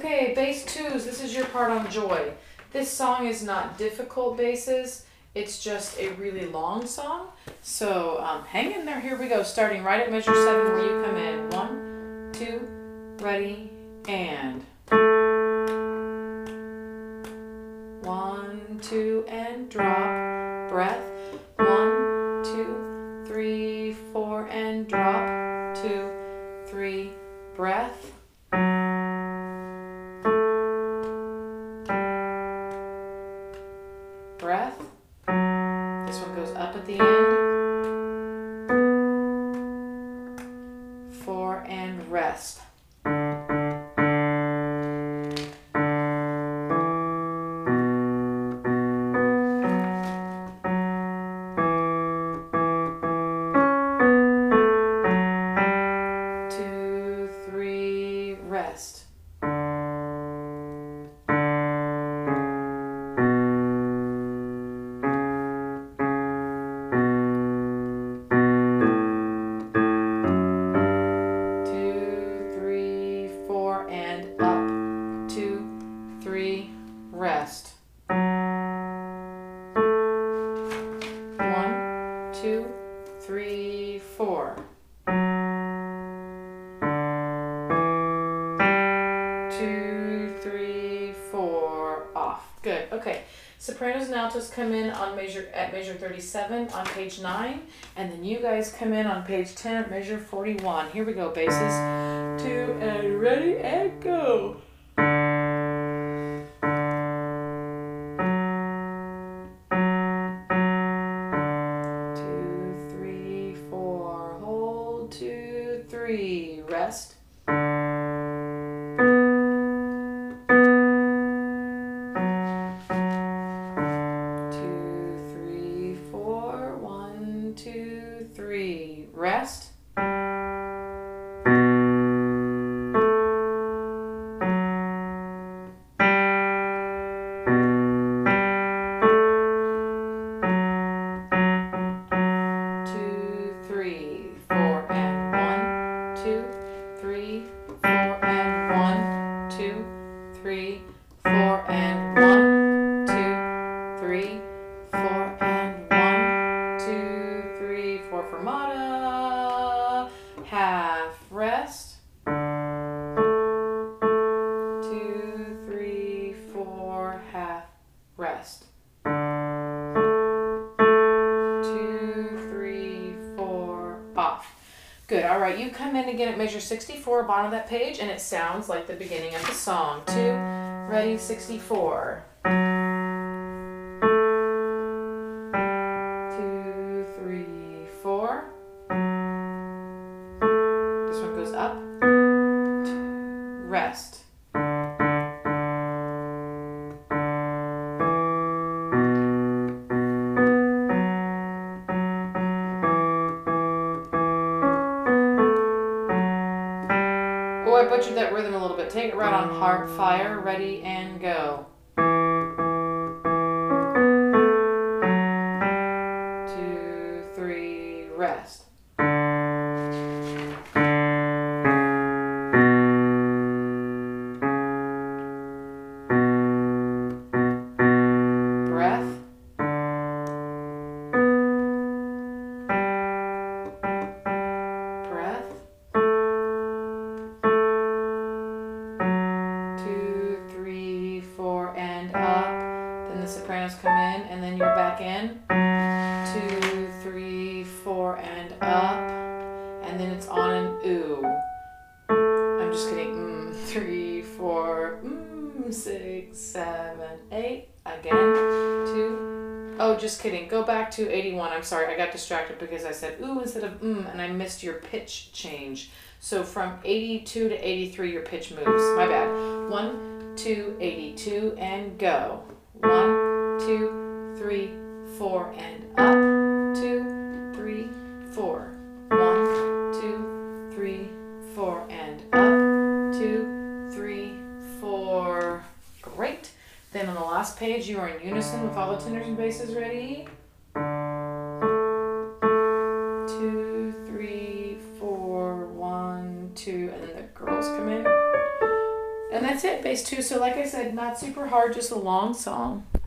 Okay, bass twos. This is your part on Joy. This song is not difficult basses. It's just a really long song. So hang in there. Here we go. Starting right at measure 7 where you come in. 1, 2, ready, and 1, 2, and drop. Breath. 1, 2, 3, 4, and drop. 2, 3, breath. Breath. This one goes up at the end. 4, and rest. Rest. 2, 3, 4, and up. 2, 3, rest. 1, 2, 3, 4. 2, 3, 4, off. Good. Okay. Sopranos and altos come in on measure 37 on page 9, and then you guys come in on page 10 at measure 41. Here we go, basses. 2, and ready, and go. 2, 3, 4. Hold. 2, 3. Rest. 2, 3, rest. 2, 3, 4, and 1, 2, 3, 4, and 1, 2, 3, 4, and 1, 2, 3, 4, and 1, 2, 3, 4, fermata, half rest. 2, 3, 4, half rest. 2, 3, 4, off. Good. All right, you come in again at measure 64, bottom of that page, and it sounds like the beginning of the song. 2, ready, 64. 2, 3, 4. This one goes up. Rest. Oh, I butchered that rhythm a little bit. Take it right on heart, fire, ready, and go. 2, 3, rest. Breath. Breath. 2, 3, 4, and up. Then the sopranos come in, and then you're back in. 2, 3, 4, and up. And then it's on an ooh. I'm just kidding. 3, 4, 6, 7, 8. Again. 2. Oh, just kidding. Go back to 81. I'm sorry. I got distracted because I said ooh instead of and I missed your pitch change. So from 82 to 83, your pitch moves. My bad. 1, 2, 82, and go. 1, 2, 3, 4, and up. 2, 3, 4. 1, 2, 3, 4, and up. 2, 3, 4. Great. Then on the last page, you are in unison with all the tenors and basses. Ready? 2, 3, 4, 1, 2, and then the girls come in. And that's it, bass 2. So like I said, not super hard, just a long song.